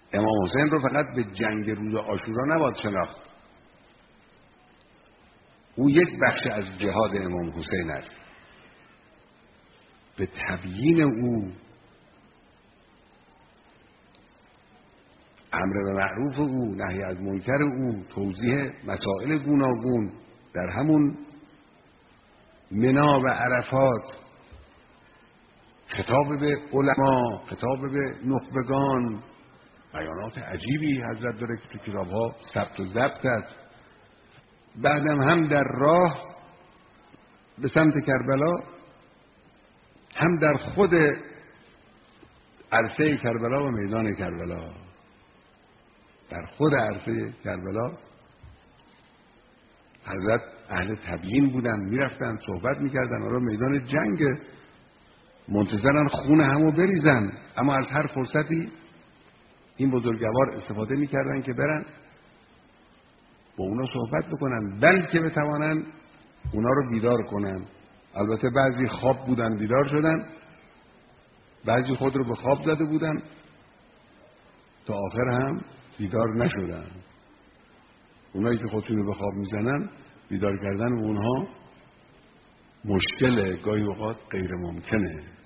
امام حسین رو فقط به جنگ روز عاشورا نباید شناخت، او یک بخش از جهاد امام حسین است. به تبیین او، امر به معروف او، نهی از منکر او، توضیح مسائل گوناگون در همون منا و عرفات، خطاب به علما، خطاب به نخبگان، بیانات عجیبی حضرت داره که تو کتاب‌ها ثبت و ضبط است. بعدم هم در راه به سمت کربلا، هم در خود عرصه کربلا و میدان کربلا. در خود عرصه کربلا حضرت اهل تبیین بودن، میرفتن صحبت میکردن، آره میدان جنگ، منتظرن خون همو بریزن، اما از هر فرصتی این بزرگوار استفاده میکردن که برن با اونا صحبت بکنن، بلکه بتوانن اونا رو بیدار کنن. البته بعضی خواب بودن بیدار شدن، بعضی خود رو به خواب زده بودن تا آخر هم بیدار نشدن. اونایی که خودشون رو به خواب میزنن، بیدار کردن اونها مشکله، گاهی اوقات غیر ممکنه.